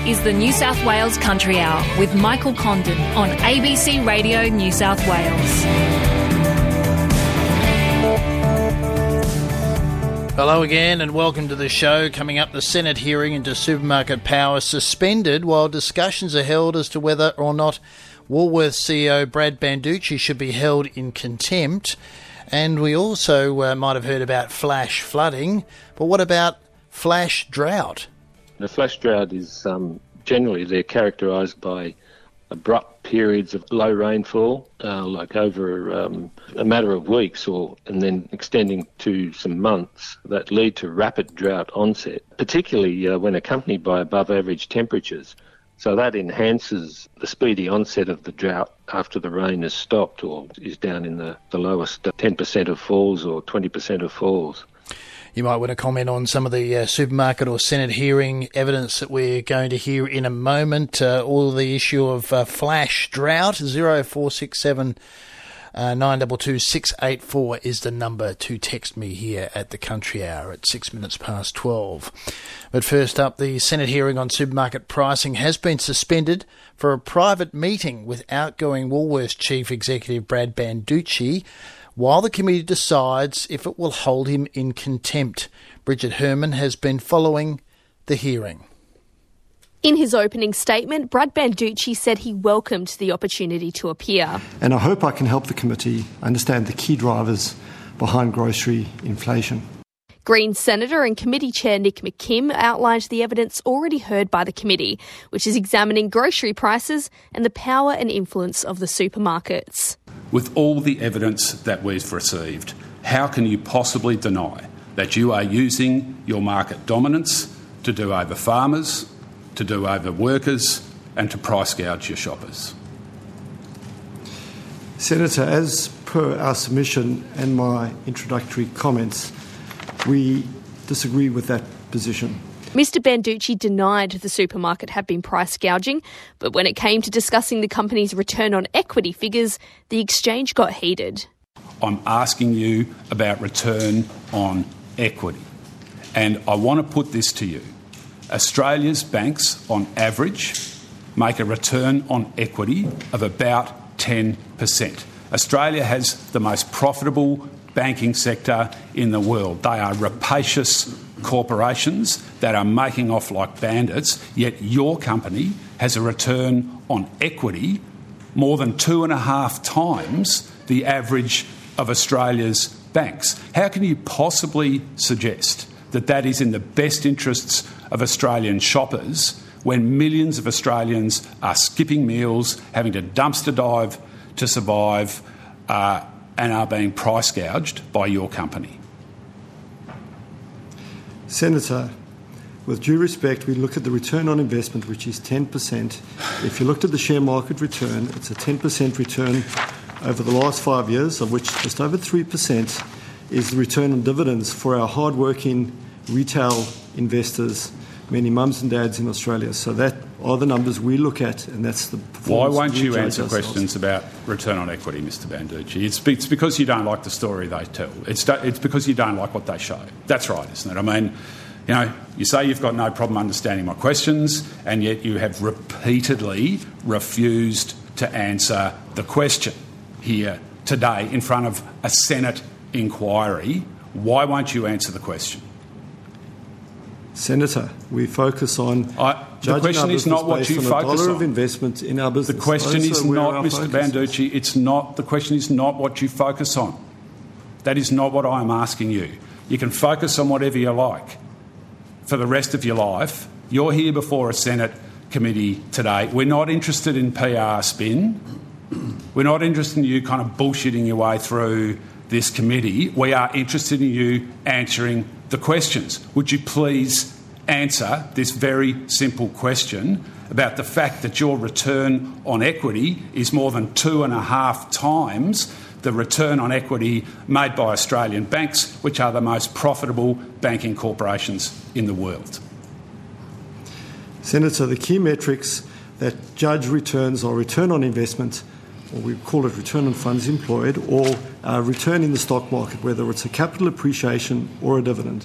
is the New South Wales Country Hour with Michael Condon on ABC Radio New South Wales. Hello again and welcome to the show. Coming up, the Senate hearing into supermarket power suspended while discussions are held as to whether or not Woolworths CEO Brad Banducci should be held in contempt. And we also might have heard about flash flooding, but what about flash drought? The flash drought is generally they're characterised by abrupt periods of low rainfall, like over a matter of weeks and then extending to some months that lead to rapid drought onset, particularly when accompanied by above average temperatures. So that enhances the speedy onset of the drought after the rain has stopped or is down in the lowest 10% of falls or 20% of falls. You might want to comment on some of the supermarket or Senate hearing evidence that we're going to hear in a moment. All the issue of flash drought. 0467 922 684 is the number to text me here at the Country Hour at 6 minutes past 12. But first up, the Senate hearing on supermarket pricing has been suspended for a private meeting with outgoing Woolworths Chief Executive Brad Banducci, while the committee decides if it will hold him in contempt. Bridget Herman has been following the hearing. In his opening statement, Brad Banducci said he welcomed the opportunity to appear. And I hope I can help the committee understand the key drivers behind grocery inflation. Greens Senator and Committee Chair Nick McKim outlined the evidence already heard by the committee, which is examining grocery prices and the power and influence of the supermarkets. With all the evidence that we've received, how can you possibly deny that you are using your market dominance to do over farmers, to do over workers and to price gouge your shoppers? Senator, as per our submission and my introductory comments, we disagree with that position. Mr Banducci denied the supermarket had been price gouging, but when it came to discussing the company's return on equity figures, the exchange got heated. I'm asking you about return on equity, and I want to put this to you. Australia's banks, on average, make a return on equity of about 10%. Australia has the most profitable banking sector in the world. They are rapacious corporations that are making off like bandits, yet your company has a return on equity more than 2.5 times the average of Australia's banks. How can you possibly suggest that that is in the best interests of Australian shoppers when millions of Australians are skipping meals, having to dumpster dive to survive, and are being price gouged by your company? Senator, with due respect, we look at the return on investment, which is 10%. If you looked at the share market return, it's a 10% return over the last 5 years, of which just over 3% is the return on dividends for our hard-working retail investors, many mums and dads in Australia. So that are the numbers we look at, and that's the performance. Why won't you answer questions about return on equity, Mr Banducci? It's because you don't like the story they tell. It's because you don't like what they show. That's right, isn't it? I mean, you know, you say you've got no problem understanding my questions, and yet you have repeatedly refused to answer the question here today in front of a Senate inquiry. Why won't you answer the question? Senator, we focus on the question is not what you focus on. Of investment in our business. The question is not, Mr Banducci, it's not. The question is not what you focus on. That is not what I am asking you. You can focus on whatever you like for the rest of your life. You're here before a Senate committee today. We're not interested in PR spin. We're not interested in you kind of bullshitting your way through this committee. We are interested in you answering the questions. Would you please answer this very simple question about the fact that your return on equity is more than 2.5 times the return on equity made by Australian banks, which are the most profitable banking corporations in the world? Senator, the key metrics that judge returns are return on investment, or we call it return on funds employed, or return in the stock market, whether it's a capital appreciation or a dividend.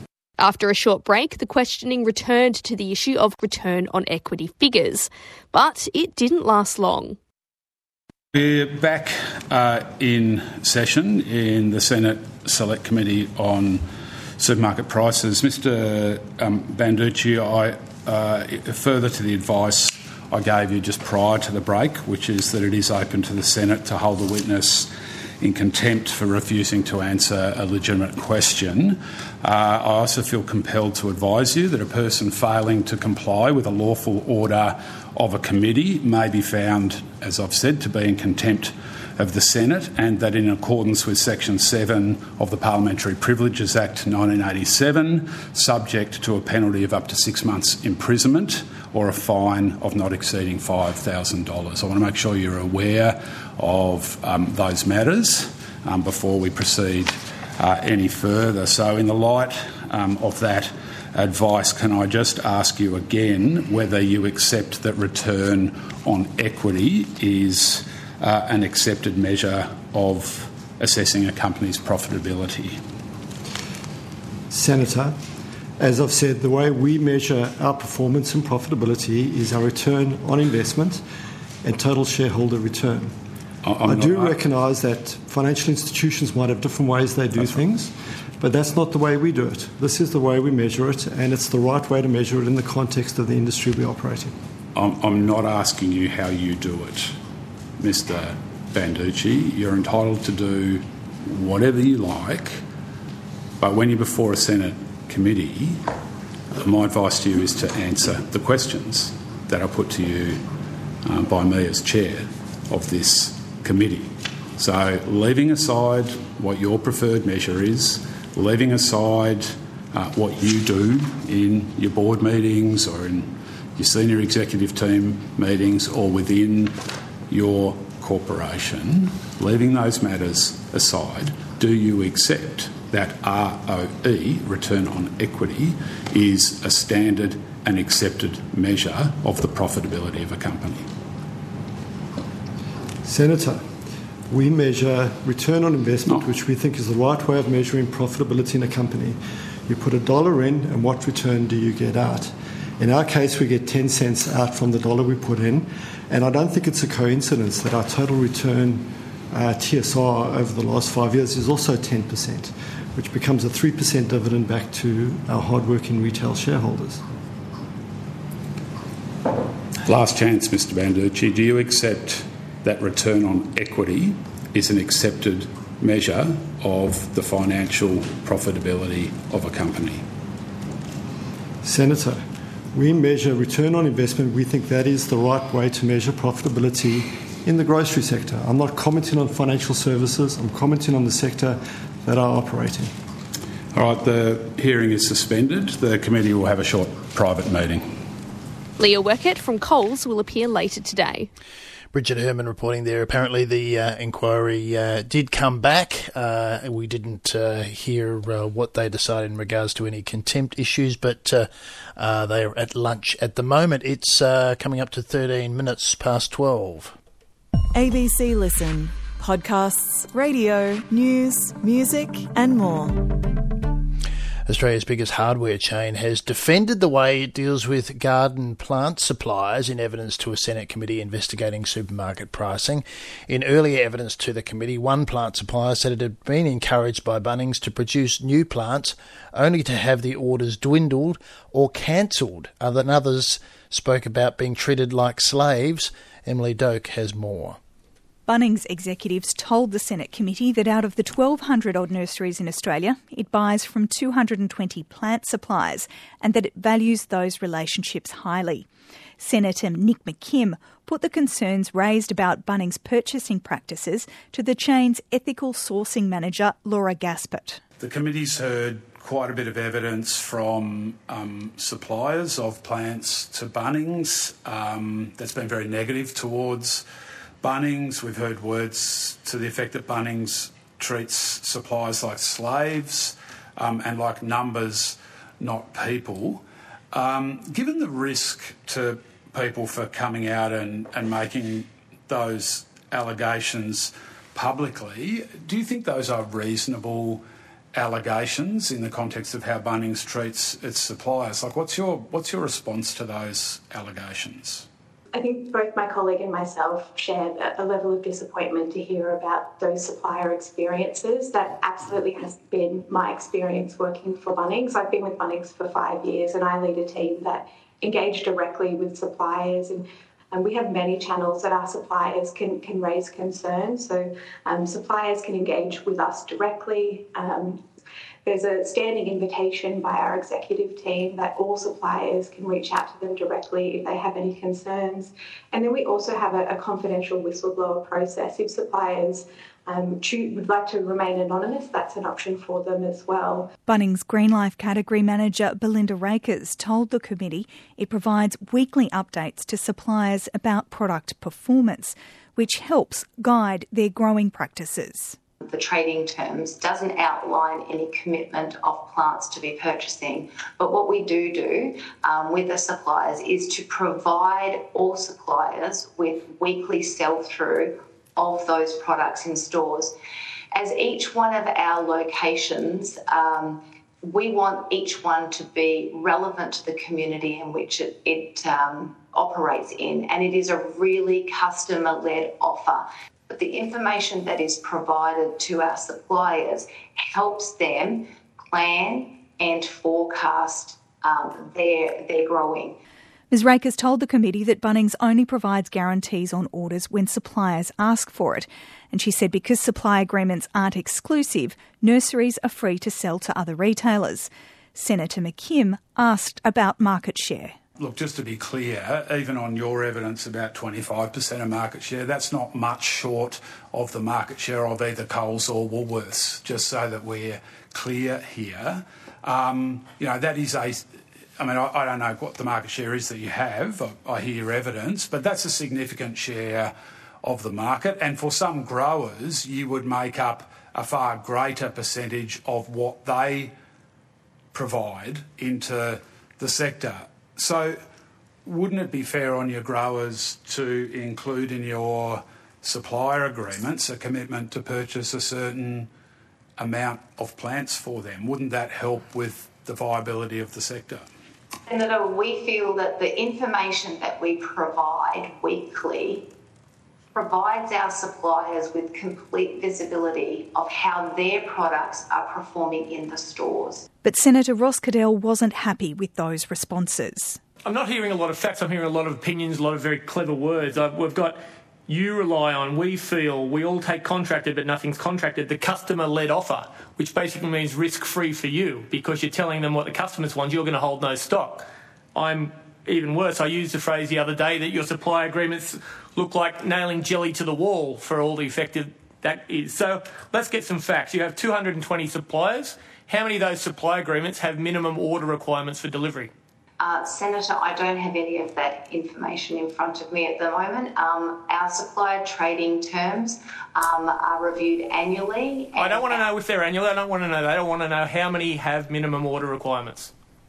After a short break, the questioning returned to the issue of return on equity figures, but it didn't last long. We're back in session in the Senate Select Committee on Supermarket Prices. Mr Banducci, further to the advice I gave you just prior to the break, which is that it is open to the Senate to hold the witness in contempt for refusing to answer a legitimate question. I also feel compelled to advise you that a person failing to comply with a lawful order of a committee may be found, as I've said, to be in contempt of the Senate, and that in accordance with Section 7 of the Parliamentary Privileges Act 1987, subject to a penalty of up to 6 months imprisonment or a fine of not exceeding $5,000. I want to make sure you're aware of those matters before we proceed any further. So in the light of that advice, can I just ask you again whether you accept that return on equity is an accepted measure of assessing a company's profitability? Senator, as I've said, the way we measure our performance and profitability is our return on investment and total shareholder return. I do recognise that financial institutions might have different ways they do things, but that's not the way we do it. This is the way we measure it, and it's the right way to measure it in the context of the industry we operate in. I'm not asking you how you do it, Mr Banducci. You're entitled to do whatever you like, but when you're before a Senate committee, my advice to you is to answer the questions that are put to you by me as chair of this committee. So leaving aside what your preferred measure is, leaving aside what you do in your board meetings or in your senior executive team meetings or within your corporation, leaving those matters aside, do you accept that ROE, return on equity, is a standard and accepted measure of the profitability of a company? Senator, we measure return on investment, which we think is the right way of measuring profitability in a company. You put $1 in, and what return do you get out? In our case, we get 10 cents out from the dollar we put in, and I don't think it's a coincidence that our total return TSR over the last 5 years is also 10%, which becomes a 3% dividend back to our hard-working retail shareholders. Last chance, Mr Banducci. Do you accept that return on equity is an accepted measure of the financial profitability of a company? Senator, we measure return on investment. We think that is the right way to measure profitability in the grocery sector. I'm not commenting on financial services. I'm commenting on the sector that I operate in. All right, the hearing is suspended. The committee will have a short private meeting. Leah Weckett from Coles will appear later today. Bridget Herman reporting there. Apparently the inquiry did come back. We didn't hear what they decided in regards to any contempt issues, but they are at lunch at the moment. It's coming up to 13 minutes past 12. ABC Listen. Podcasts, radio, news, music and more. Australia's biggest hardware chain has defended the way it deals with garden plant suppliers in evidence to a Senate committee investigating supermarket pricing. In earlier evidence to the committee, one plant supplier said it had been encouraged by Bunnings to produce new plants only to have the orders dwindled or cancelled. Others spoke about being treated like slaves. Emily Doak has more. Bunnings executives told the Senate committee that out of the 1,200-odd nurseries in Australia, it buys from 220 plant suppliers and that it values those relationships highly. Senator Nick McKim put the concerns raised about Bunnings' purchasing practices to the chain's ethical sourcing manager, Laura Gaspert. The committee's heard quite a bit of evidence from suppliers of plants to Bunnings that's been very negative towards Bunnings. We've heard words to the effect that Bunnings treats suppliers like slaves and like numbers, not people. Given the risk to people for coming out and making those allegations publicly, do you think those are reasonable allegations in the context of how Bunnings treats its suppliers. Like, what's your response to those allegations? I think both my colleague and myself shared a level of disappointment to hear about those supplier experiences. That absolutely has been my experience working for Bunnings. I've been with Bunnings for 5 years, and I lead a team that engage directly with suppliers, and we have many channels that our suppliers can raise concerns. So suppliers can engage with us directly. There's a standing invitation by our executive team that all suppliers can reach out to them directly if they have any concerns. And then we also have a confidential whistleblower process. If suppliers would like to remain anonymous, that's an option for them as well. Bunnings Greenlife Category Manager Belinda Rakers told the committee it provides weekly updates to suppliers about product performance, which helps guide their growing practices. The trading terms doesn't outline any commitment of plants to be purchasing, but what we do with the suppliers is to provide all suppliers with weekly sell-through of those products in stores. As each one of our locations, we want each one to be relevant to the community in which it operates in, and it is a really customer-led offer. But the information that is provided to our suppliers helps them plan and forecast their growing. Ms Rakers told the committee that Bunnings only provides guarantees on orders when suppliers ask for it. And she said because supply agreements aren't exclusive, nurseries are free to sell to other retailers. Senator McKim asked about market share. Look, just to be clear, even on your evidence about 25% of market share, that's not much short of the market share of either Coles or Woolworths, just so that we're clear here. That is I don't know what the market share is that you have. I hear your evidence, but that's a significant share of the market. And for some growers, you would make up a far greater percentage of what they provide into the sector. So wouldn't it be fair on your growers to include in your supplier agreements a commitment to purchase a certain amount of plants for them? Wouldn't that help with the viability of the sector? Senator, we feel that the information that we provide weekly provides our suppliers with complete visibility of how their products are performing in the stores. But Senator Ross Cadell wasn't happy with those responses. I'm not hearing a lot of facts, I'm hearing a lot of opinions, a lot of very clever words. We've got you rely on, we feel, we all take contracted but nothing's contracted, the customer-led offer, which basically means risk-free for you because you're telling them what the customers want, you're going to hold no stock. I'm even worse. I used the phrase the other day that your supply agreements look like nailing jelly to the wall for all the effective that is. So let's get some facts. You have 220 suppliers. How many of those supply agreements have minimum order requirements for delivery? Senator, I don't have any of that information in front of me at the moment. Our supplier trading terms are reviewed annually. I don't want to know if they're annual. I don't want to know that. I want to know how many have minimum order requirements.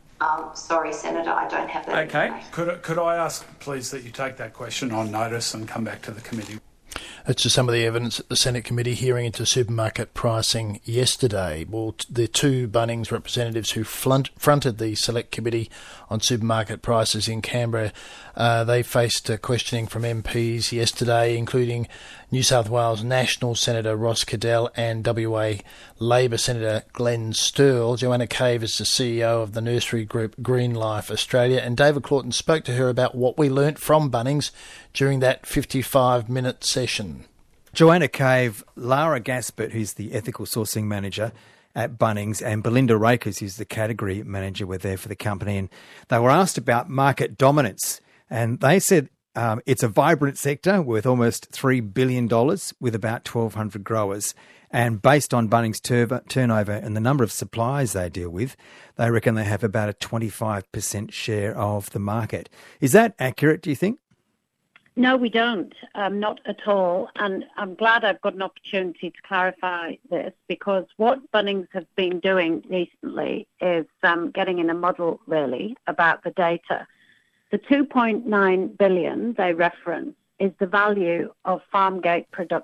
Sorry, Senator, I don't have that information. Could I ask, please, that you take that question on notice and come back to the committee? That's just some of the evidence at the Senate committee hearing into supermarket pricing yesterday. Well, the two Bunnings representatives who fronted the select committee on supermarket prices in Canberra, they faced questioning from MPs yesterday, including New South Wales National Senator Ross Cadell and WA Labor Senator Glenn Sterle. Joanna Cave is the CEO of the nursery group Greenlife Australia, and David Claughton spoke to her about what we learnt from Bunnings during that 55-minute session. Joanna Cave, Lara Gaspert, who's the ethical sourcing manager at Bunnings, and Belinda Rakers, who's the category manager, were there for the company, and they were asked about market dominance, and they said it's a vibrant sector worth almost $3 billion with about 1,200 growers. And based on Bunnings' turnover and the number of suppliers they deal with, they reckon they have about a 25% share of the market. Is that accurate, do you think? No, we don't. Not at all. And I'm glad I've got an opportunity to clarify this, because what Bunnings have been doing recently is getting in a model, really, about the data. The $2.9 billion they reference is the value of farm gate production.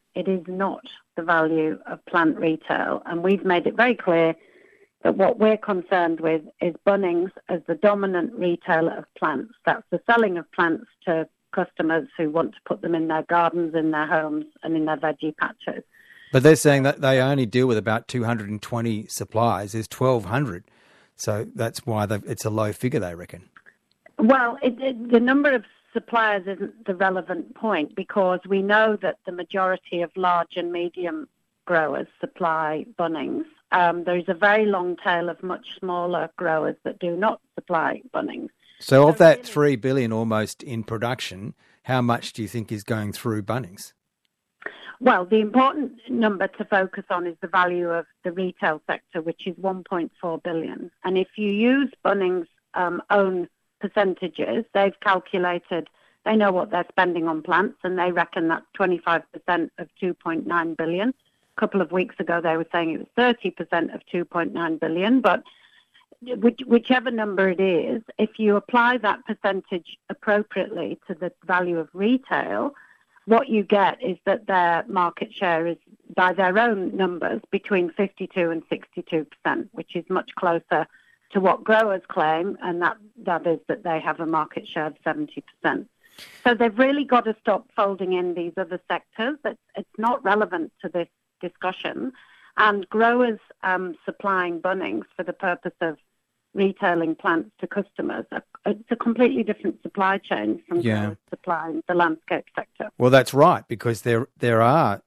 It is not the value of plant retail. And we've made it very clear that what we're concerned with is Bunnings as the dominant retailer of plants. That's the selling of plants to customers who want to put them in their gardens, in their homes and in their veggie patches. But they're saying that they only deal with about 220 suppliers. There's 1,200. So that's why it's a low figure, they reckon. Well, the number of suppliers isn't the relevant point, because we know that the majority of large and medium growers supply Bunnings. There is a very long tail of much smaller growers that do not supply Bunnings. So of that $3 billion almost in production, how much do you think is going through Bunnings? Well, the important number to focus on is the value of the retail sector, which is $1.4 billion. And if you use Bunnings' own percentages, they've calculated, they know what they're spending on plants, and they reckon that's 25% of $2.9 billion. A couple of weeks ago, they were saying it was 30% of $2.9 billion. But whichever number it is, if you apply that percentage appropriately to the value of retail, what you get is that their market share is, by their own numbers, between 52 and 62%, which is much closer to what growers claim, and that is that they have a market share of 70%. So they've really got to stop folding in these other sectors. It's not relevant to this discussion. And growers supplying Bunnings for the purpose of retailing plants to customers, it's a completely different supply chain from growers supplying the landscape sector. Well, that's right, because there are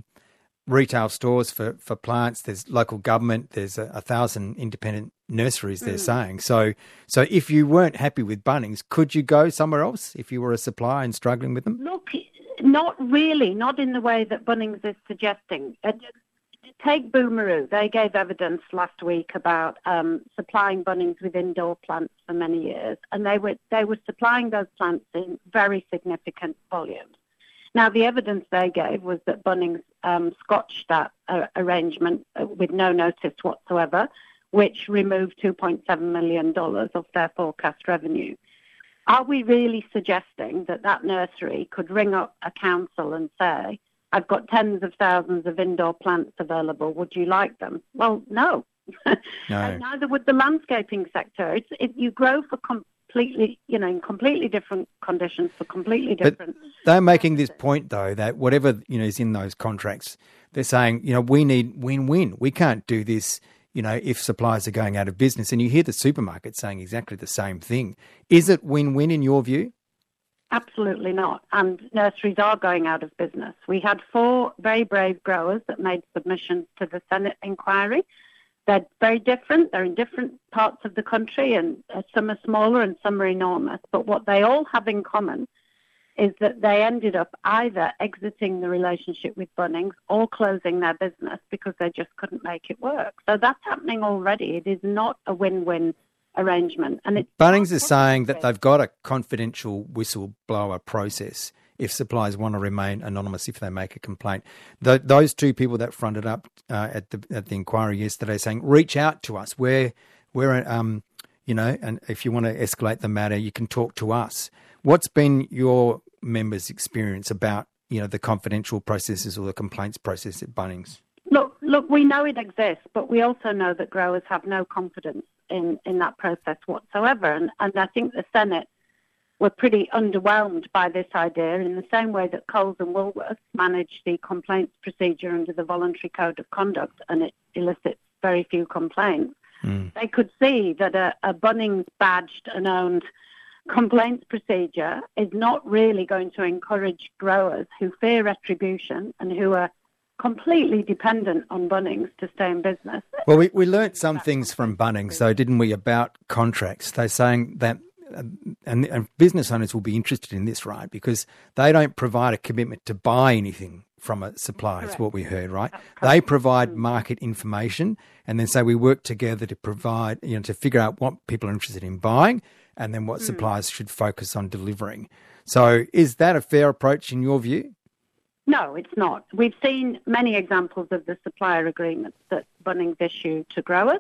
retail stores for plants. There's local government. There's 1,000 independent nurseries, they're saying. So if you weren't happy with Bunnings, could you go somewhere else if you were a supplier and struggling with them? Look, not really, not in the way that Bunnings is suggesting. Take Boomeroo. They gave evidence last week about supplying Bunnings with indoor plants for many years, and they were supplying those plants in very significant volumes. Now, the evidence they gave was that Bunnings scotched that arrangement with no notice whatsoever, which removed $2.7 million of their forecast revenue. Are we really suggesting that nursery could ring up a council and say, I've got tens of thousands of indoor plants available, would you like them? Well, no. No. And neither would the landscaping sector. You grow for completely, in completely different conditions for completely different. But they're making this point, though, that whatever is in those contracts, they're saying, we need win-win. We can't do this, if suppliers are going out of business. And you hear the supermarket saying exactly the same thing. Is it win-win in your view? Absolutely not. And nurseries are going out of business. We had 4 very brave growers that made submissions to the Senate inquiry. They're very different. They're in different parts of the country, and some are smaller and some are enormous. But what they all have in common is that they ended up either exiting the relationship with Bunnings or closing their business because they just couldn't make it work. So that's happening already. It is not a win-win arrangement. And Bunnings is saying that they've got a confidential whistleblower process if suppliers want to remain anonymous if they make a complaint. Those 2 people that fronted up at the inquiry yesterday saying, reach out to us. We're and if you want to escalate the matter, you can talk to us. What's been your members' experience about, the confidential processes or the complaints process at Bunnings? Look, we know it exists, but we also know that growers have no confidence in that process whatsoever. And I think the Senate were pretty underwhelmed by this idea in the same way that Coles and Woolworths manage the complaints procedure under the Voluntary Code of Conduct, and it elicits very few complaints. They could see that a Bunnings badged and owned complaints procedure is not really going to encourage growers who fear retribution and who are completely dependent on Bunnings to stay in business. Well, we learnt some things from Bunnings, though, didn't we, about contracts? They're saying that, and business owners will be interested in this, right, because they don't provide a commitment to buy anything from a supplier, is what we heard, right? They provide market information and then say we work together to provide, to figure out what people are interested in buying and then what suppliers should focus on delivering. So is that a fair approach in your view? No, it's not. We've seen many examples of the supplier agreements that Bunnings issue to growers.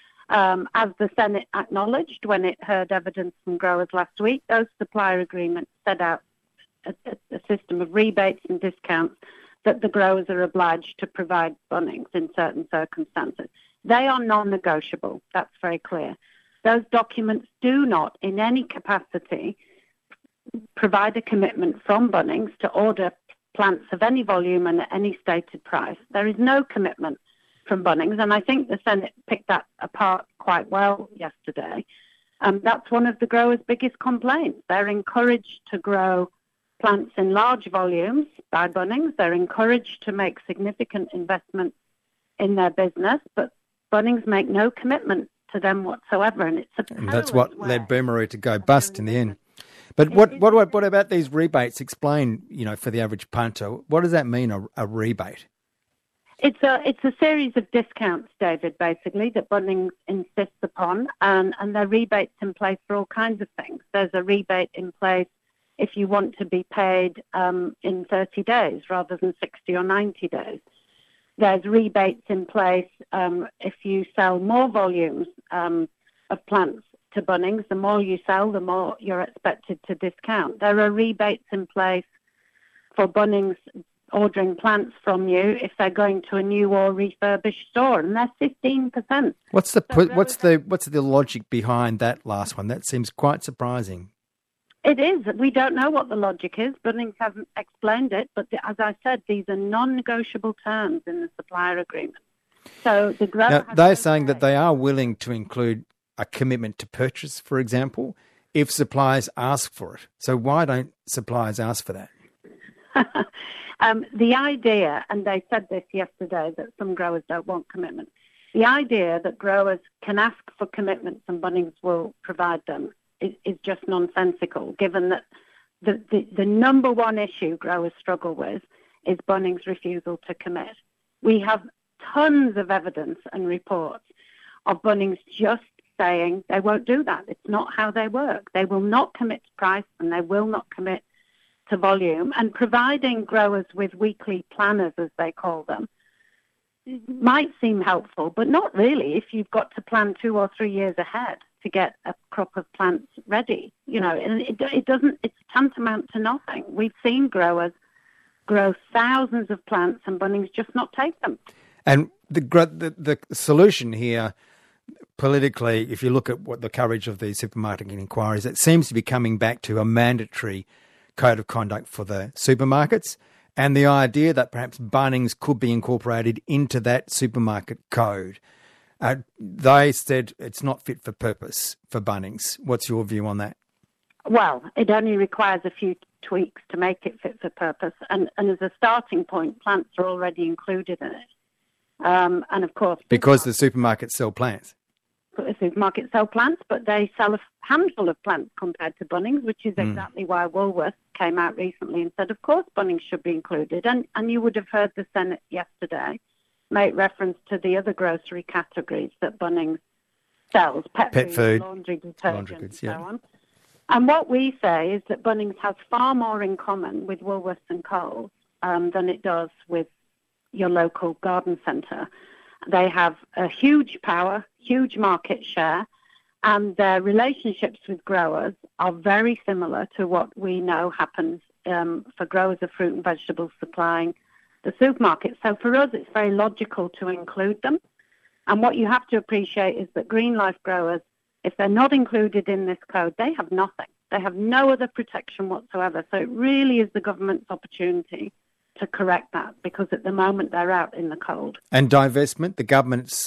As the Senate acknowledged when it heard evidence from growers last week, those supplier agreements set out a system of rebates and discounts that the growers are obliged to provide Bunnings in certain circumstances. They are non-negotiable. That's very clear. Those documents do not, in any capacity, provide a commitment from Bunnings to order plants of any volume and at any stated price. There is no commitment from Bunnings, and I think the Senate picked that apart quite well yesterday. That's one of the growers' biggest complaints. They're encouraged to grow plants in large volumes by Bunnings. They're encouraged to make significant investments in their business, but Bunnings make no commitment to them whatsoever, and it's and that's what led Boomeroo to go bust in the end. But what about these rebates? Explain, for the average punter, what does that mean, a rebate? It's a series of discounts, David, basically, that Bunnings insists upon, and there are rebates in place for all kinds of things. There's a rebate in place if you want to be paid in 30 days rather than 60 or 90 days. There's rebates in place if you sell more volumes of plants to Bunnings. The more you sell, the more you're expected to discount. There are rebates in place for Bunnings ordering plants from you if they're going to a new or refurbished store, and they're 15%. What's the logic behind that last one? That seems quite surprising. It is. We don't know what the logic is. Bunnings hasn't explained it, but as I said, these are non-negotiable terms in the supplier agreement. So the grower they're saying that they are willing to include a commitment to purchase, for example, if suppliers ask for it. So why don't suppliers ask for that? The idea, and they said this yesterday, that some growers don't want commitment. The idea that growers can ask for commitments and Bunnings will provide them is just nonsensical, given that the number one issue growers struggle with is Bunnings' refusal to commit. We have tons of evidence and reports of Bunnings just saying they won't do that. It's not how they work. They will not commit to price and they will not commit to volume. And providing growers with weekly planners, as they call them, might seem helpful, but not really if you've got to plan 2 or 3 years ahead to get a crop of plants ready. And it's tantamount to nothing. We've seen growers grow thousands of plants and Bunnings just not take them. And the solution here, politically, if you look at what the coverage of the supermarket inquiries, it seems to be coming back to a mandatory code of conduct for the supermarkets, and the idea that perhaps Bunnings could be incorporated into that supermarket code. They said it's not fit for purpose for Bunnings. What's your view on that? Well, it only requires a few tweaks to make it fit for purpose, and as a starting point, plants are already included in it. And of course, because the supermarkets sell plants. The supermarkets sell plants, but they sell a handful of plants compared to Bunnings, which is exactly why Woolworths came out recently and said, of course, Bunnings should be included. And you would have heard the Senate yesterday make reference to the other grocery categories that Bunnings sells, pet food, laundry detergent, and so on. And what we say is that Bunnings has far more in common with Woolworths and Coles than it does with your local garden centre. They have a huge power, huge market share, and their relationships with growers are very similar to what we know happens for growers of fruit and vegetables supplying the supermarket. So for us, it's very logical to include them. And what you have to appreciate is that green life growers, if they're not included in this code, they have nothing. They have no other protection whatsoever. So it really is the government's opportunity to correct that, because at the moment they're out in the cold. And divestment, the governments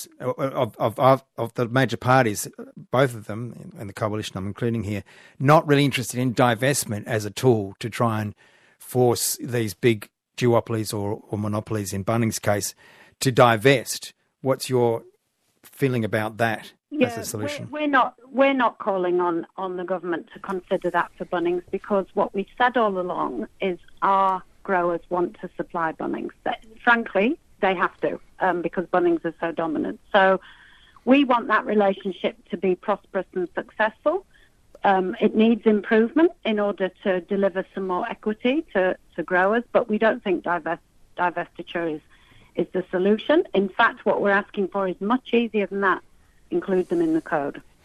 of the major parties, both of them, and the coalition I'm including here, not really interested in divestment as a tool to try and force these big duopolies or monopolies, in Bunnings' case, to divest. What's your feeling about that as a solution? We're not calling on the government to consider that for Bunnings, because what we've said all along is our growers want to supply Bunnings. Frankly, they have to, because Bunnings are so dominant. So we want that relationship to be prosperous and successful. It needs improvement in order to deliver some more equity to growers, but we don't think divestiture is the solution. In fact, what we're asking for is much easier than that. Include them in the code.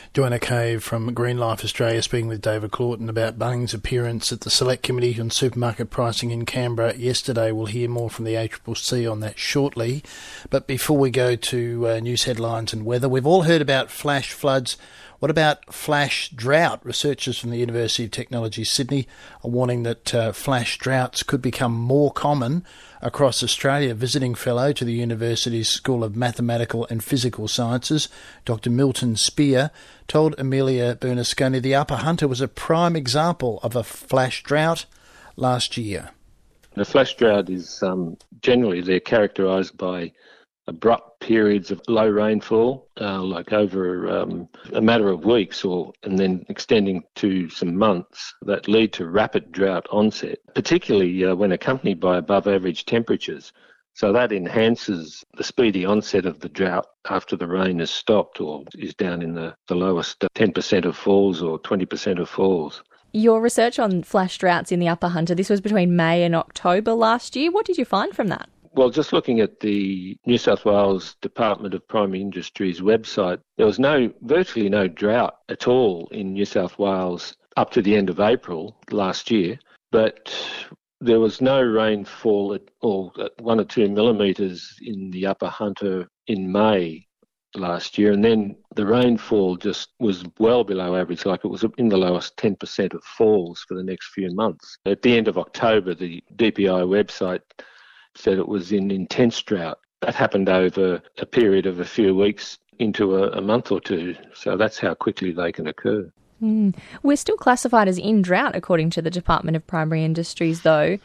Joanna Cave from Green Life Australia speaking with David Claughton about Bunnings' appearance at the Select Committee on Supermarket Pricing in Canberra yesterday. We'll hear more from the ACCC on that shortly. But before we go to news headlines and weather, we've all heard about flash floods. What about flash drought? Researchers from the University of Technology Sydney are warning that flash droughts could become more common across Australia. Visiting fellow to the university's School of Mathematical and Physical Sciences, Dr. Milton Spear, told Amelia Bernasconi the Upper Hunter was a prime example of a flash drought last year. The flash drought is generally they're characterised by abrupt periods of low rainfall, like over a matter of weeks and then extending to some months that lead to rapid drought onset, particularly when accompanied by above average temperatures. So that enhances the speedy onset of the drought after the rain has stopped or is down in the lowest 10% of falls or 20% of falls. Your research on flash droughts in the Upper Hunter, this was between May and October last year. What did you find from that? Well, just looking at the New South Wales Department of Primary Industries website, there was virtually no drought at all in New South Wales up to the end of April last year, but there was no rainfall at all, 1 or 2 millimetres in the Upper Hunter in May last year, and then the rainfall just was well below average, like it was in the lowest 10% of falls for the next few months. At the end of October, the DPI website said it was in intense drought. That happened over a period of a few weeks into a month or two. So that's how quickly they can occur. We're still classified as in drought according to the Department of Primary Industries, though.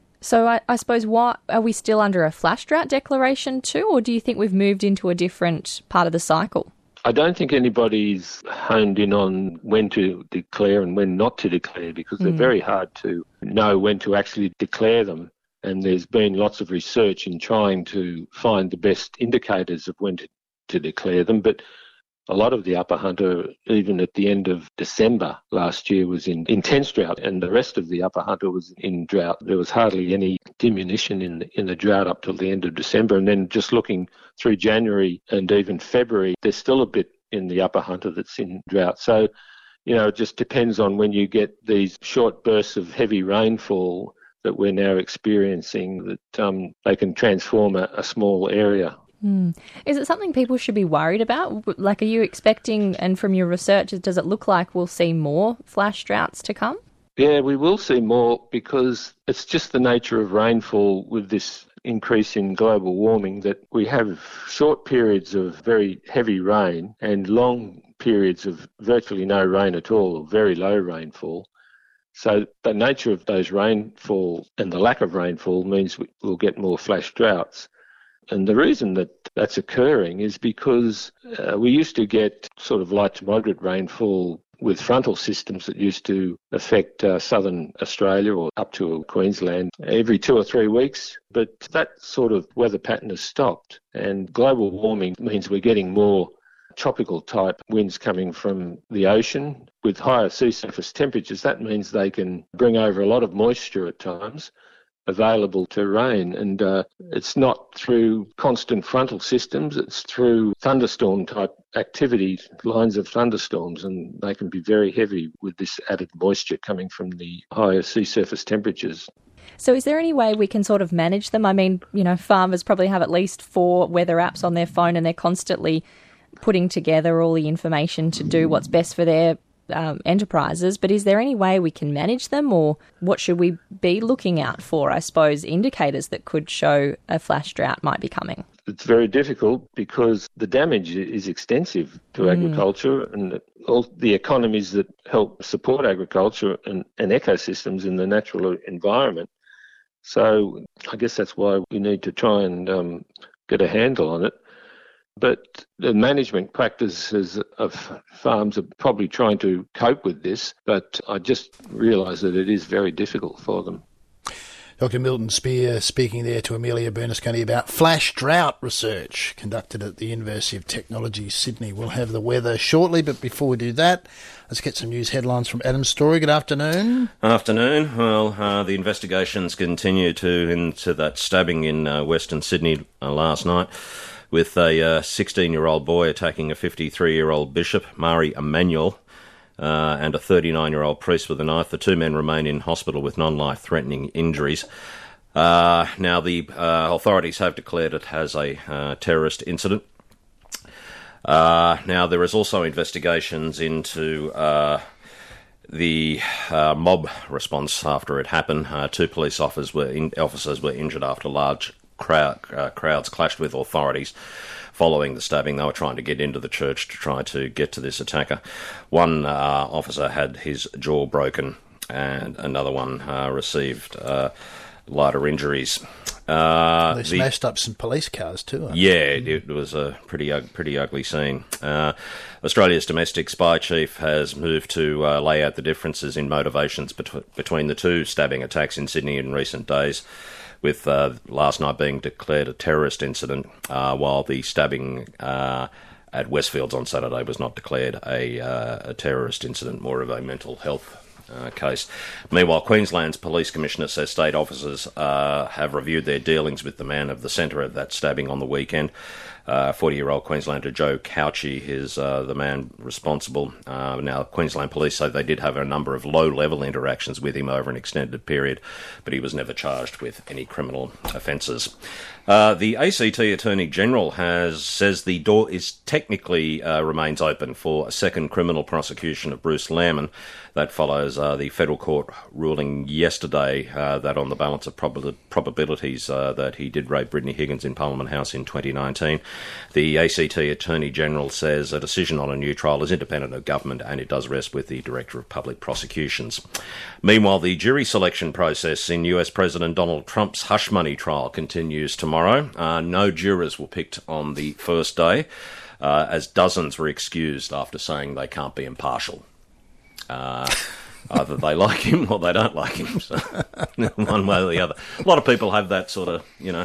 So I suppose, what are we still under a flash drought declaration too, or do you think we've moved into a different part of the cycle? I don't think anybody's honed in on when to declare and when not to declare, because they're very hard to know when to actually declare them. And there's been lots of research in trying to find the best indicators of when to declare them. But a lot of the Upper Hunter, even at the end of December last year, was in intense drought, and the rest of the Upper Hunter was in drought. There was hardly any diminution in the drought up till the end of December. And then just looking through January and even February, there's still a bit in the Upper Hunter that's in drought. So, it just depends on when you get these short bursts of heavy rainfall that we're now experiencing, that they can transform a small area. Is it something people should be worried about? Like, are you expecting, and from your research, does it look like we'll see more flash droughts to come? Yeah, we will see more, because it's just the nature of rainfall with this increase in global warming that we have short periods of very heavy rain and long periods of virtually no rain at all, or very low rainfall. So the nature of those rainfall and the lack of rainfall means we'll get more flash droughts. And the reason that that's occurring is because we used to get sort of light to moderate rainfall with frontal systems that used to affect southern Australia or up to Queensland every 2 or 3 weeks. But that sort of weather pattern has stopped. And global warming means we're getting more tropical type winds coming from the ocean with higher sea surface temperatures. That means they can bring over a lot of moisture at times available to rain, and it's not through constant frontal systems, it's through thunderstorm type activity, lines of thunderstorms, and they can be very heavy with this added moisture coming from the higher sea surface temperatures. So is there any way we can sort of manage them? I mean, farmers probably have at least 4 weather apps on their phone, and they're constantly putting together all the information to do what's best for their enterprises, but is there any way we can manage them, or what should we be looking out for, I suppose, indicators that could show a flash drought might be coming? It's very difficult because the damage is extensive to agriculture and all the economies that help support agriculture and ecosystems in the natural environment. So I guess that's why we need to try and get a handle on it. But the management practices of farms are probably trying to cope with this, but I just realise that it is very difficult for them. Dr. Milton Spear speaking there to Amelia Bernasconi about flash drought research conducted at the University of Technology, Sydney. We'll have the weather shortly, but before we do that, let's get some news headlines from Adam Story. Good afternoon. Afternoon. Well, the investigations continue into that stabbing in Western Sydney last night, with a 16-year-old boy attacking a 53-year-old bishop, Mari Emanuel, and a 39-year-old priest with a knife. The two men remain in hospital with non-life-threatening injuries. Now, the authorities have declared it as a terrorist incident. Now, there is also investigations into the mob response after it happened. Two police officers were injured after large crowds clashed with authorities following the stabbing. They were trying to get into the church to try to get to this attacker. One officer had his jaw broken, and another one received lighter injuries. They smashed up some police cars too. Yeah, it was a pretty ugly scene. Australia's domestic spy chief has moved to lay out the differences in motivations between the two stabbing attacks in Sydney in recent days, with last night being declared a terrorist incident, while the stabbing at Westfields on Saturday was not declared a terrorist incident, more of a mental health case. Meanwhile, Queensland's Police Commissioner says state officers have reviewed their dealings with the man of the centre of that stabbing on the weekend. 40-year-old Queenslander Joe Cauchi is the man responsible. Now, Queensland Police say they did have a number of low-level interactions with him over an extended period, but he was never charged with any criminal offences. The ACT Attorney-General says the door is technically remains open for a second criminal prosecution of Bruce Lehrmann. That follows the federal court ruling yesterday that on the balance of probabilities that he did rape Brittany Higgins in Parliament House in 2019. The ACT Attorney-General says a decision on a new trial is independent of government and it does rest with the Director of Public Prosecutions. Meanwhile, the jury selection process in US President Donald Trump's hush money trial continues tomorrow. No jurors were picked on the first day, as dozens were excused after saying they can't be impartial. Either they like him or they don't like him, so one way or the other. A lot of people have that sort of,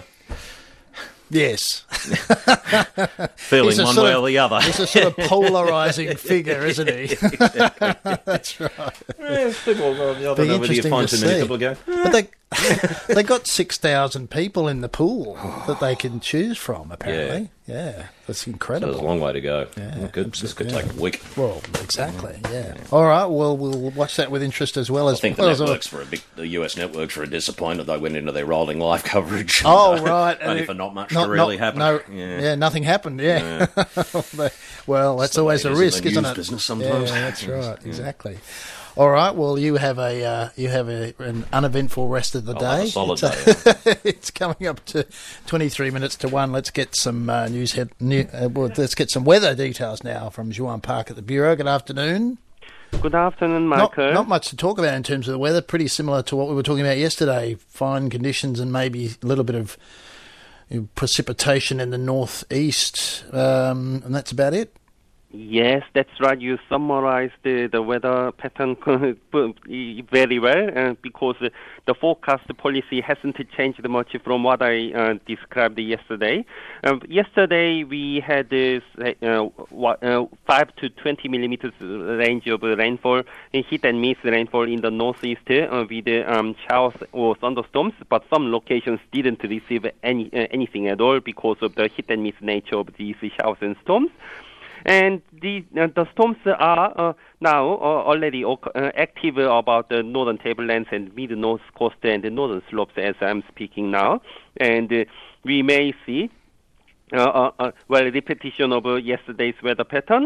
Yes. feeling one way or the other. He's a sort of polarising figure, isn't he? That's right. Yeah, people, I don't know whether you find too many people go. But they got 6,000 people in the pool that they can choose from, apparently. Yeah, that's incredible. So there's a long way to go. Yeah, this could take a week. Well, exactly, yeah. All right, well, we'll watch that with interest as well. I think the US networks were disappointed they went into their rolling live coverage. Oh, right. Only for not much to really happen. Nothing happened, yeah. Well, that's always a risk, isn't it? Business sometimes. Yeah, that's right, exactly. All right. Well, you have an uneventful rest of the day. Have a solid day. It's coming up to 23 minutes to 1. Let's get some let's get some weather details now from Juan Park at the Bureau. Good afternoon. Good afternoon, Michael. Not much to talk about in terms of the weather. Pretty similar to what we were talking about yesterday. Fine conditions and maybe a little bit of precipitation in the northeast, and that's about it. Yes, that's right. You summarized the weather pattern very well, because the forecast policy hasn't changed much from what I described yesterday. Yesterday we had this 5 to 20 millimeters range of rainfall, hit and miss rainfall in the northeast with showers or thunderstorms, but some locations didn't receive anything at all because of the hit and miss nature of these showers and storms. And the storms are now already active about the northern tablelands and mid-north coast and the northern slopes as I'm speaking now. And we may see repetition of yesterday's weather pattern.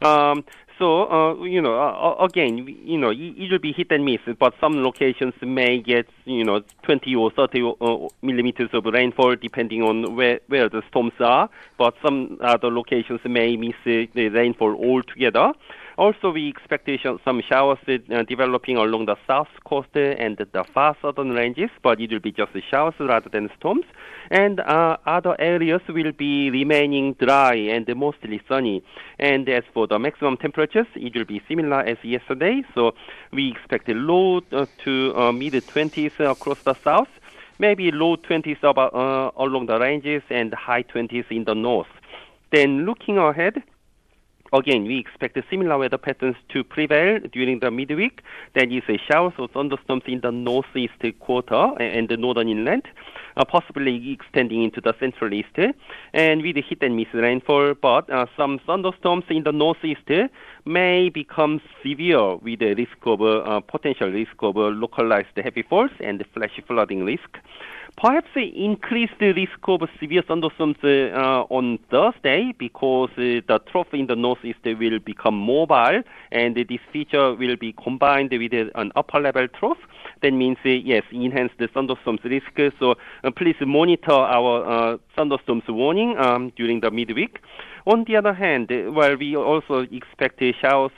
Again, it will be hit and miss, but some locations may get, 20 or 30 millimeters of rainfall depending on where the storms are, but some other locations may miss the rainfall altogether. Also, we expect some showers developing along the south coast and the far southern ranges, but it will be just showers rather than storms. And other areas will be remaining dry and mostly sunny. And as for the maximum temperatures, it will be similar as yesterday. So we expect a low to mid-20s across the south, maybe low 20s along the ranges and high 20s in the north. Then looking ahead, Again, we expect similar weather patterns to prevail during the midweek. That is, showers or thunderstorms in the northeast quarter and the northern inland, possibly extending into the central east, and with hit and miss rainfall. But some thunderstorms in the northeast may become severe with the risk of potential risk of localized heavy falls and flash flooding risk. Perhaps increased risk of severe thunderstorms on Thursday because the trough in the northeast will become mobile, and this feature will be combined with an upper level trough. That means, yes, enhance the thunderstorms risk. So please monitor our thunderstorms warning during the midweek. On the other hand, while we also expect showers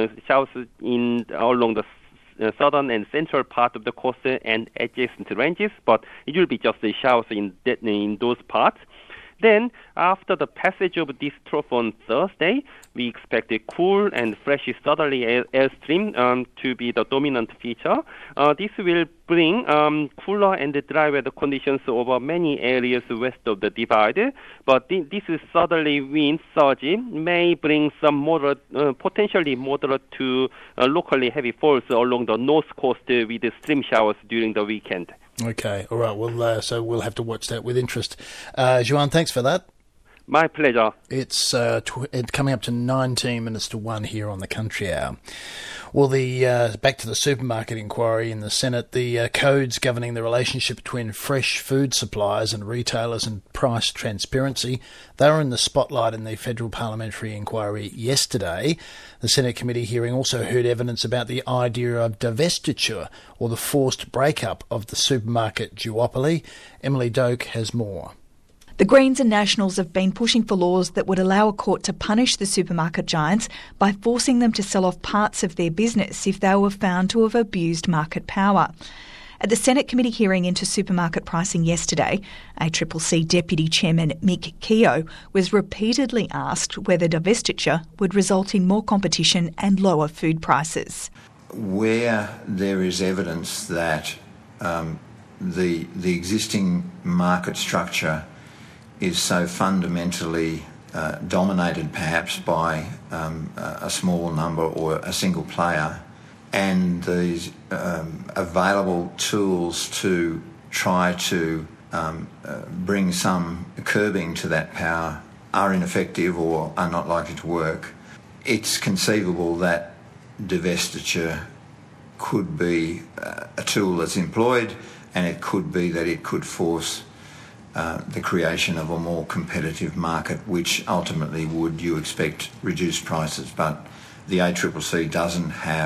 in along the southern and central part of the coast and adjacent ranges, but it will be just showers in those parts. Then, after the passage of this trough on Thursday, we expect a cool and fresh southerly airstream to be the dominant feature. This will bring cooler and dry weather conditions over many areas west of the divide. But this southerly wind surge may bring some potentially moderate to locally heavy falls along the north coast with stream showers during the weekend. Okay, all right. Well, so we'll have to watch that with interest. Juan, thanks for that. My pleasure. It's coming up to 19 minutes to 1 here on the Country Hour. Well, back to the supermarket inquiry in the Senate, the codes governing the relationship between fresh food suppliers and retailers and price transparency, they were in the spotlight in the federal parliamentary inquiry yesterday. The Senate committee hearing also heard evidence about the idea of divestiture, or the forced breakup of the supermarket duopoly. Emily Doak has more. The Greens and Nationals have been pushing for laws that would allow a court to punish the supermarket giants by forcing them to sell off parts of their business if they were found to have abused market power. At the Senate committee hearing into supermarket pricing yesterday, ACCC Deputy Chairman Mick Keogh was repeatedly asked whether divestiture would result in more competition and lower food prices. Where there is evidence that the existing market structure is so fundamentally dominated perhaps by a small number or a single player, and these available tools to try to bring some curbing to that power are ineffective or are not likely to work, it's conceivable that divestiture could be a tool that's employed, and it could be that it could force the creation of a more competitive market, which ultimately would, you expect, reduce prices. But the ACCC doesn't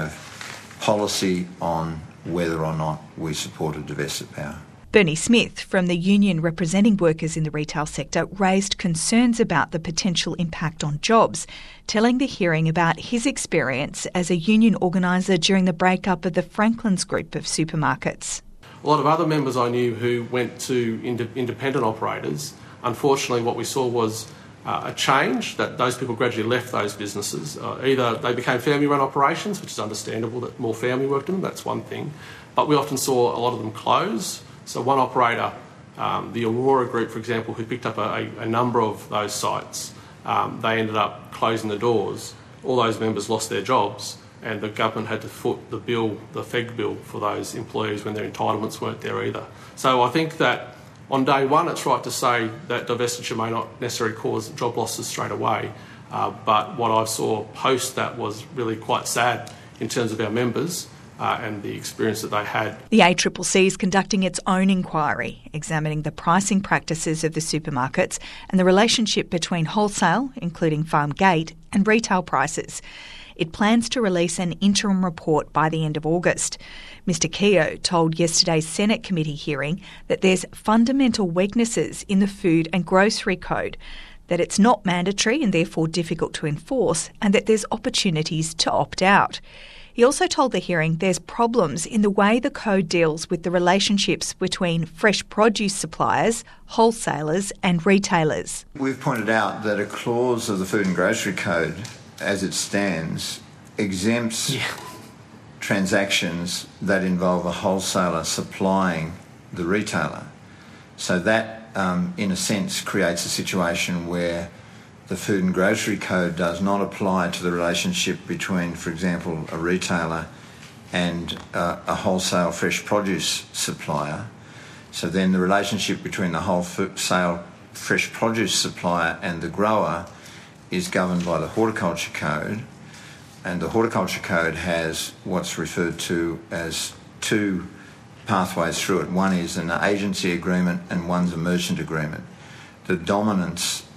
have policy on whether or not we support a divested power. Bernie Smith, from the union representing workers in the retail sector, raised concerns about the potential impact on jobs, telling the hearing about his experience as a union organiser during the breakup of the Franklin's group of supermarkets. A lot of other members I knew who went to independent operators, unfortunately what we saw was a change, that those people gradually left those businesses. Either they became family-run operations, which is understandable that more family worked in them, that's one thing, but we often saw a lot of them close. So one operator, the Aurora Group, for example, who picked up a number of those sites, they ended up closing the doors. All those members lost their jobs, and the government had to foot the bill, the FEG bill, for those employees when their entitlements weren't there either. So I think that on day one it's right to say that divestiture may not necessarily cause job losses straight away, but what I saw post that was really quite sad in terms of our members and the experience that they had. The ACCC is conducting its own inquiry, examining the pricing practices of the supermarkets and the relationship between wholesale, including farm gate, and retail prices. It plans to release an interim report by the end of August. Mr Keogh told yesterday's Senate committee hearing that there's fundamental weaknesses in the Food and Grocery Code, that it's not mandatory and therefore difficult to enforce, and that there's opportunities to opt out. He also told the hearing there's problems in the way the code deals with the relationships between fresh produce suppliers, wholesalers and retailers. We've pointed out that a clause of the Food and Grocery Code, as it stands, exempts transactions that involve a wholesaler supplying the retailer. So that, in a sense, creates a situation where the Food and Grocery Code does not apply to the relationship between, for example, a retailer and a wholesale fresh produce supplier. So then the relationship between the wholesale fresh produce supplier and the grower is governed by the Horticulture Code, and the Horticulture Code has what's referred to as two pathways through it. One is an agency agreement and one's a merchant agreement. The dominance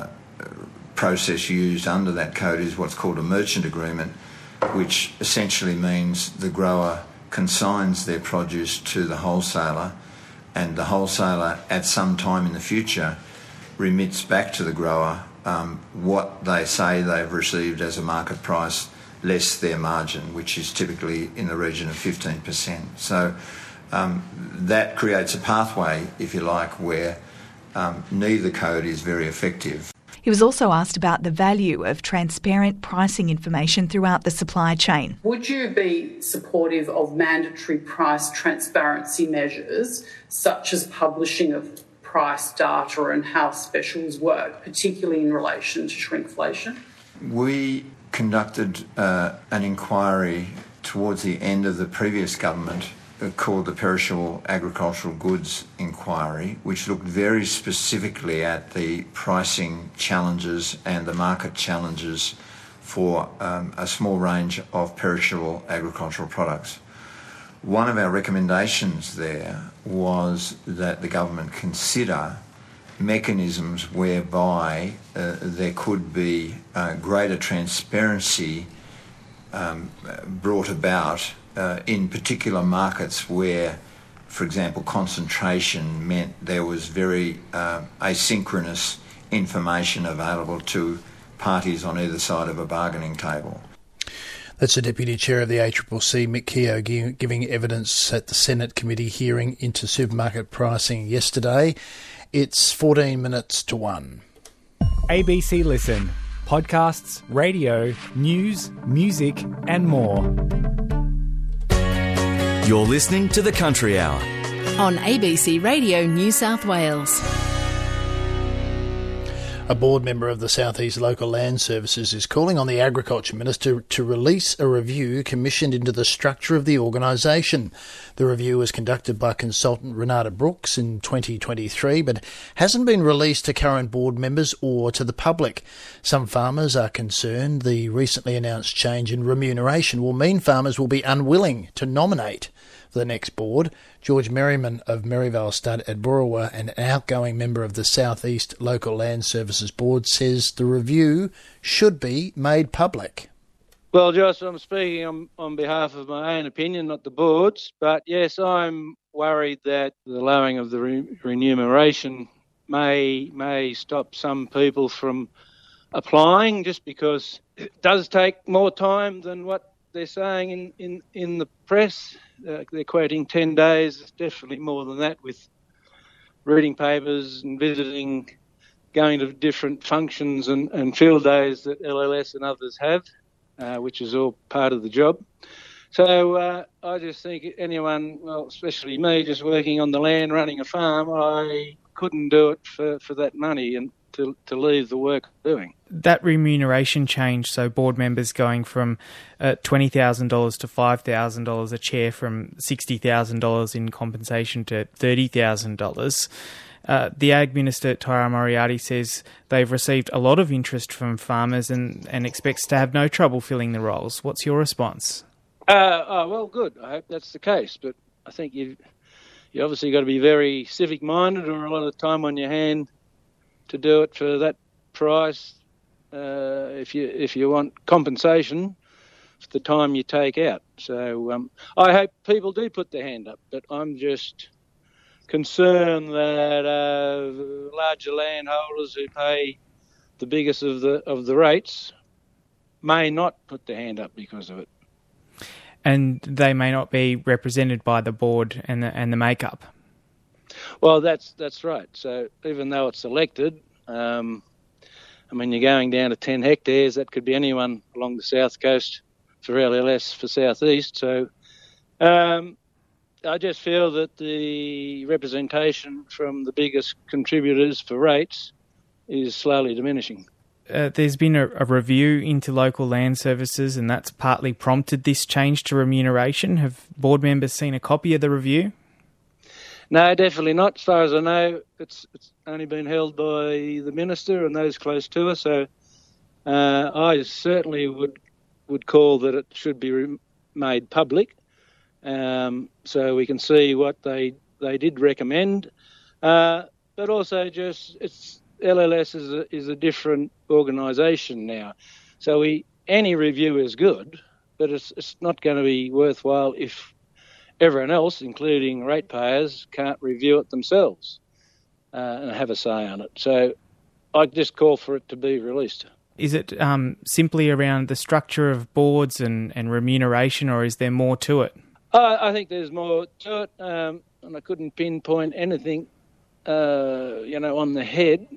process used under that code is what's called a merchant agreement, which essentially means the grower consigns their produce to the wholesaler, and the wholesaler at some time in the future remits back to the grower what they say they've received as a market price less their margin, which is typically in the region of 15%. So that creates a pathway, if you like, where neither code is very effective. He was also asked about the value of transparent pricing information throughout the supply chain. Would you be supportive of mandatory price transparency measures, such as publishing of price data and how specials work, particularly in relation to shrinkflation? We conducted an inquiry towards the end of the previous government called the Perishable Agricultural Goods Inquiry, which looked very specifically at the pricing challenges and the market challenges for a small range of perishable agricultural products. One of our recommendations there was that the government consider mechanisms whereby there could be greater transparency brought about in particular markets where, for example, concentration meant there was very asynchronous information available to parties on either side of a bargaining table. That's the Deputy Chair of the ACCC, Mick Keogh, giving evidence at the Senate committee hearing into supermarket pricing yesterday. It's 14 minutes to 1. ABC Listen. Podcasts, radio, news, music and more. You're listening to The Country Hour on ABC Radio New South Wales. A board member of the South East Local Land Services is calling on the Agriculture Minister to release a review commissioned into the structure of the organisation. The review was conducted by consultant Renata Brooks in 2023 but hasn't been released to current board members or to the public. Some farmers are concerned the recently announced change in remuneration will mean farmers will be unwilling to nominate for the next board. George Merriman of Merivale Stud at Burrawa, an outgoing member of the South East Local Land Services Board, says the review should be made public. Well, Josh, I'm speaking on behalf of my own opinion, not the board's, but yes, I'm worried that the lowering of the remuneration may stop some people from applying, just because it does take more time than what they're saying in the press. They're quoting 10 days. It's definitely more than that, with reading papers and visiting, going to different functions and field days that LLS and others have, which is all part of the job. So I just think anyone, well, especially me, just working on the land, running a farm, I couldn't do it for that money and to leave the work I'm doing. That remuneration change, so board members going from $20,000 to $5,000 a chair, from $60,000 in compensation to $30,000. The Ag Minister, Tyrone Moriarty, says they've received a lot of interest from farmers and expects to have no trouble filling the roles. What's your response? Well, good. I hope that's the case. But I think you obviously got to be very civic-minded or a lot of time on your hand to do it for that price. If you want compensation for the time you take out. So I hope people do put their hand up, but I'm just concerned that larger landholders who pay the biggest of the rates may not put their hand up because of it. And they may not be represented by the board and the makeup. Well, that's right. So even though it's elected, you're going down to 10 hectares. That could be anyone along the south coast for LLS for South East. So I just feel that the representation from the biggest contributors for rates is slowly diminishing. there's been a review into local land services, and that's partly prompted this change to remuneration. Have board members seen a copy of the review? No, definitely not. As far as I know, it's only been held by the Minister and those close to her, so I certainly would call that it should be made public, so we can see what they did recommend. But also just LLS is a different organisation now. So any review is good, but it's not going to be worthwhile if everyone else, including ratepayers, can't review it themselves and have a say on it. So I just call for it to be released. Is it simply around the structure of boards and remuneration, or is there more to it? I think there's more to it, and I couldn't pinpoint anything, on the head.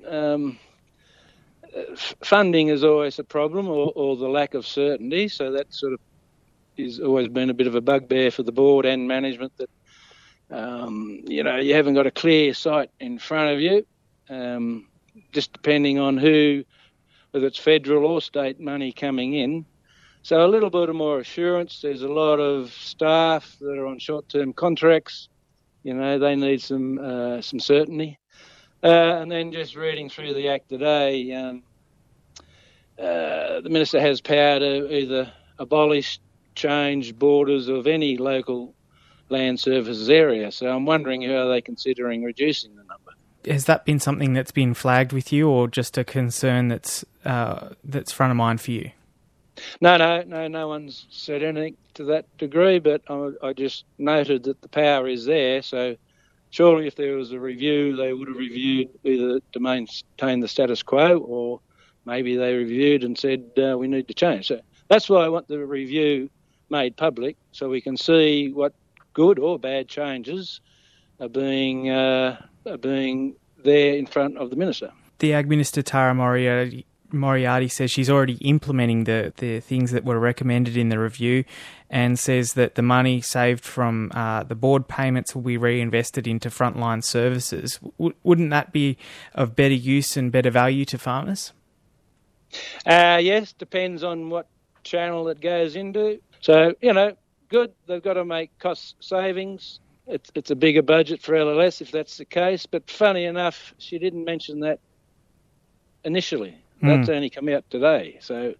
Funding is always a problem, or the lack of certainty, so that sort of has always been a bit of a bugbear for the board and management that, you haven't got a clear sight in front of you, just depending on whether it's federal or state money coming in. So a little bit of more assurance. There's a lot of staff that are on short-term contracts. They need some certainty. And then just reading through the Act today, the Minister has power to either abolish, change borders of any local land services area. So I'm wondering how are they considering reducing the number. Has that been something that's been flagged with you, or just a concern that's front of mind for you? No one's said anything to that degree, but I just noted that the power is there, so surely if there was a review, they would have reviewed either to maintain the status quo, or maybe they reviewed and said we need to change. So that's why I want the review made public, so we can see what good or bad changes are being there in front of the Minister. The Ag Minister, Tara Moriarty, says she's already implementing the things that were recommended in the review, and says that the money saved from the board payments will be reinvested into frontline services. Wouldn't that be of better use and better value to farmers? Yes, depends on what channel it goes into. So, good, they've got to make cost savings. It's a bigger budget for LLS if that's the case, but funny enough, she didn't mention that initially. That's only come out today. So,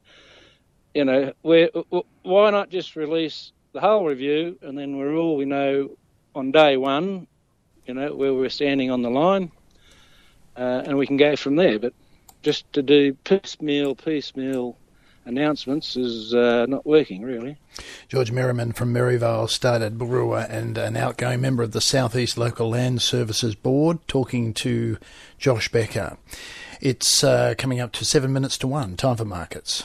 why not just release the whole review, and then we know on day one, where we're standing on the line, and we can go from there. But just to do piecemeal announcements is not working, really. George Merriman from Merivale started Barua and an outgoing member of the South East Local Land Services Board, talking to Josh Becker. It's coming up to 7 minutes to 1. Time for markets.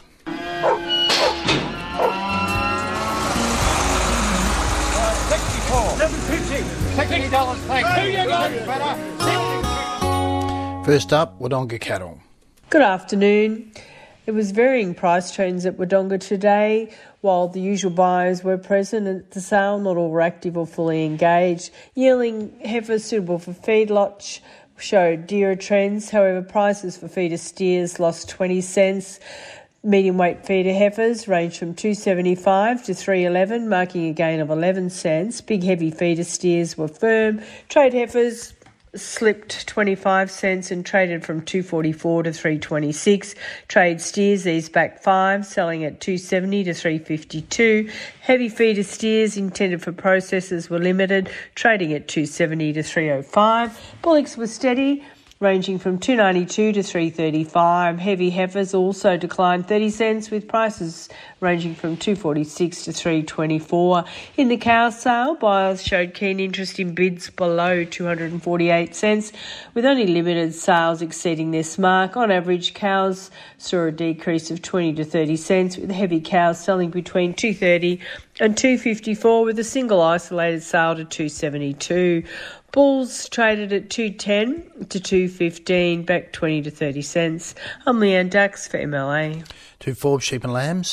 First up, Wodonga cattle. Good afternoon. It was varying price trends at Wodonga today. While the usual buyers were present at the sale, not all were active or fully engaged. Yearling heifers suitable for feedlot showed dearer trends. However, prices for feeder steers lost 20 cents. Medium weight feeder heifers ranged from $2.75 to $3.11, marking a gain of 11 cents. Big heavy feeder steers were firm. Trade heifers slipped 25 cents and traded from $2.44 to $3.26. Trade steers eased back 5, selling at $2.70 to $3.52. Heavy feeder steers intended for processors were limited, trading at $2.70 to $3.05. Bullocks were steady, ranging from $2.92 to $3.35. Heavy heifers also declined 30 cents, with prices ranging from $2.46 to $3.24. In the cow sale, buyers showed keen interest in bids below 248 cents, with only limited sales exceeding this mark. On average, cows saw a decrease of 20 to 30 cents, with heavy cows selling between $2.30 and $2.54, with a single isolated sale to $2.72. Bulls traded at $2.10 to $2.15, back 20 to 30 cents. I'm Leanne Dax for MLA. To Forbes Sheep and Lambs.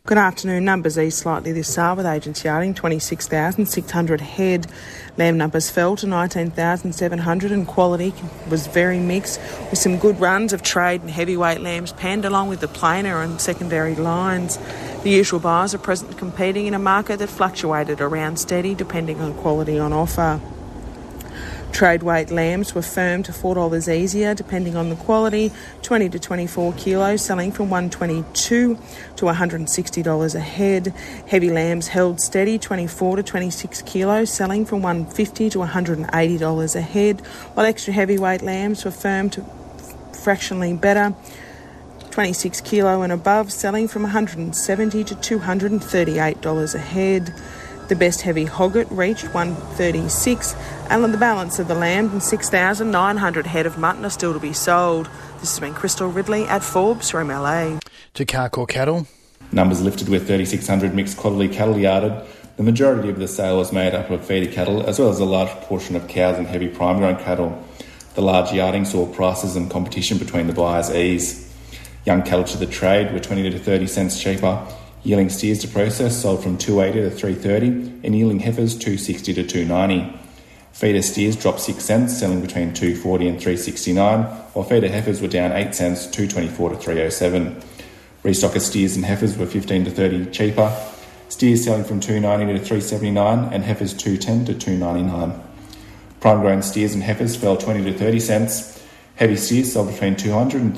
Good afternoon. Numbers eased slightly this sale with agents yarding 26,600 head. Lamb numbers fell to 19,700 and quality was very mixed with some good runs of trade and heavyweight lambs penned along with the plainer and secondary lines. The usual buyers are present competing in a market that fluctuated around steady depending on quality on offer. Trade weight lambs were firm to $4 easier depending on the quality, 20 to 24 kilos selling from $122 to $160 a head. Heavy lambs held steady, 24 to 26 kilos selling from $150 to $180 a head, while extra heavyweight lambs were firm to fractionally better, 26 kilo and above selling from $170 to $238 a head. The best heavy hogget reached $136, and on the balance of the lamb and 6,900 head of mutton are still to be sold. This has been Crystal Ridley at Forbes for MLA. To Carcoar Cattle. Numbers lifted with 3,600 mixed quality cattle yarded. The majority of the sale was made up of feeder cattle as well as a large proportion of cows and heavy prime-grown cattle. The large yarding saw prices and competition between the buyers ease. Young cattle to the trade were 20 to 30 cents cheaper. Yearling steers to process sold from $2.80 to $3.30 and yearling heifers $2.60 to $2.90. Feeder steers dropped 6 cents, selling between $2.40 and $3.69, while feeder heifers were down 8 cents, $2.24 to $3.07. Restocker steers and heifers were 15 to 30 cheaper. Steers selling from $2.90 to $3.79 and heifers $2.10 to $2.99. Prime grown steers and heifers fell 20 to 30 cents. Heavy steers sold between $200 and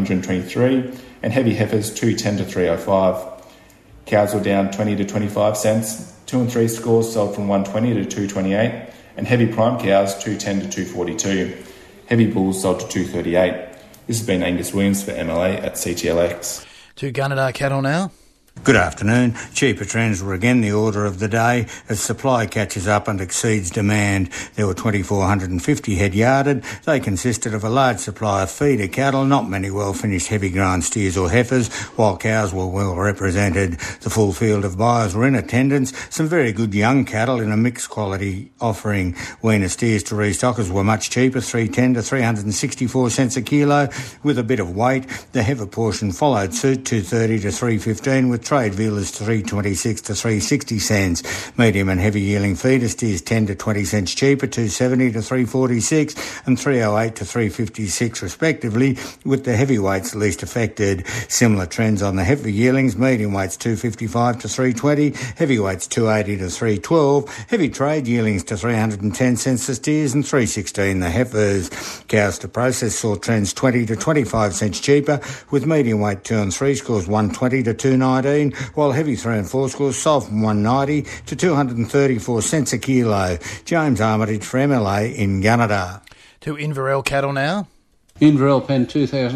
$323 and heavy heifers $2.10 to $3.05. Cows were down 20 to 25 cents. 2 and 3 scores sold from $1.20 to $2.28 and heavy prime cows $2.10 to $2.42. Heavy bulls sold to $2.38. This has been Angus Williams for MLA at CTLX. To Gunnedah Cattle now. Good afternoon. Cheaper trends were again the order of the day as supply catches up and exceeds demand. There were 2,450 head yarded. They consisted of a large supply of feeder cattle, not many well-finished heavy-grown steers or heifers, while cows were well represented. The full field of buyers were in attendance. Some very good young cattle in a mixed quality offering. Weaner steers to restockers were much cheaper, $3.10 to 364 cents a kilo, with a bit of weight. The heifer portion followed suit, $2.30 to $3.15, with trade vealers $3.26 to $3.60 cents. Medium and heavy yearling feeder steers 10 to 20 cents cheaper, $2.70 to $3.46 and $3.08 to $3.56 respectively, with the heavyweights least affected. Similar trends on the heavy yearlings, medium weights $2.55 to $3.20, heavyweights $2.80 to $3.12, heavy trade yearlings to 310 cents the steers and $3.16 the heifers. Cows to process saw trends 20 to 25 cents cheaper, with medium weight 2 and 3 scores $1.20 to $2.19, while heavy 3 and 4 scores sold from $1.90 to 234 cents a kilo. James Armitage for MLA in Gunnedah. To Inverell Cattle now. Inverell penned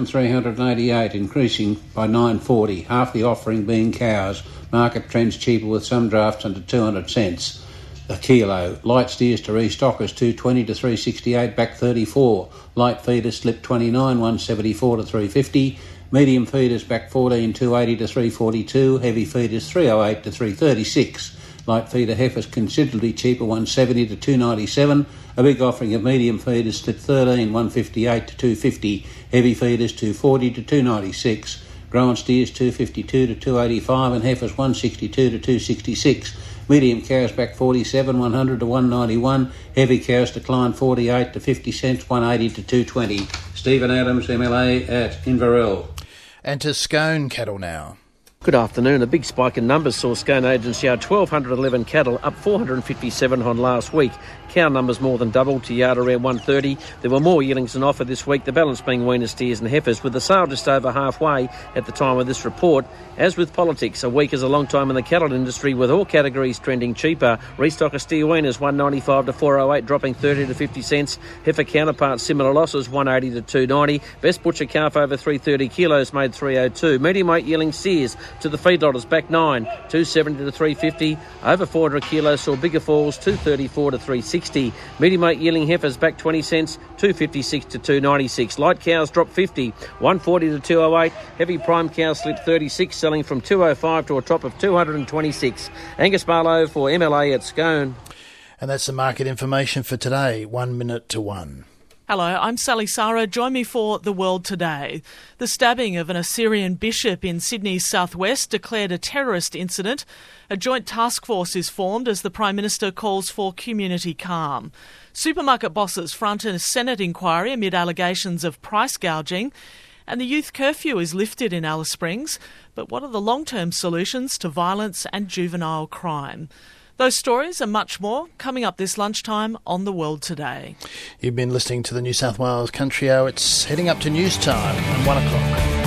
2,388, increasing by 940, half the offering being cows. Market trends cheaper with some drafts under 200 cents a kilo. Light steers to restockers $2.20 to $3.68, back 34. Light feeders slipped 29, $1.74 to $3.50. Medium feeders back 14, $2.80 to $3.42. Heavy feeders $3.08 to $3.36. Light feeder heifers considerably cheaper, $1.70 to $2.97. A big offering of medium feeders slipped 13, $1.58 to $2.50. Heavy feeders $2.40 to $2.96. Grown steers $2.52 to $2.85 and heifers $1.62 to $2.66. Medium cows back 47, $100 to $1.91. Heavy cows declined 48 to 50 cents, $1.80 to $2.20. Stephen Adams, MLA at Inverell. And to Scone Cattle now. Good afternoon. A big spike in numbers saw Scone Agents yard 1,211 cattle, up 457 on last week. Cow numbers more than doubled to yard around 130. There were more yearlings than offer this week, the balance being weaner steers and heifers, with the sale just over halfway at the time of this report. As with politics, a week is a long time in the cattle industry, with all categories trending cheaper. Restocker steer weaners $1.95 to $4.08, dropping 30 to 50 cents. Heifer counterparts similar losses, $1.80 to $2.90. Best butcher calf over 330 kilos made $3.02. Medium weight yearling steers to the feedlotters back 9, $2.70 to $3.50. Over 400 kilos saw bigger falls, $2.34 to $3.60. Medium weight yearling heifers back 20 cents, $2.56 to $2.96. Light cows dropped 50, $1.40 to $2.08. Heavy prime cows slipped 36, selling from $2.05 to a top of $226. Angus Barlow for MLA at Scone. And that's the market information for today, 1 minute to 1. Hello, I'm Sally Sara. Join me for The World Today. The stabbing of an Assyrian bishop in Sydney's southwest declared a terrorist incident. A joint task force is formed as the Prime Minister calls for community calm. Supermarket bosses front a Senate inquiry amid allegations of price gouging. And the youth curfew is lifted in Alice Springs. But what are the long-term solutions to violence and juvenile crime? Those stories and much more coming up this lunchtime on The World Today. You've been listening to the New South Wales Country Hour. It's heading up to news time at 1 o'clock.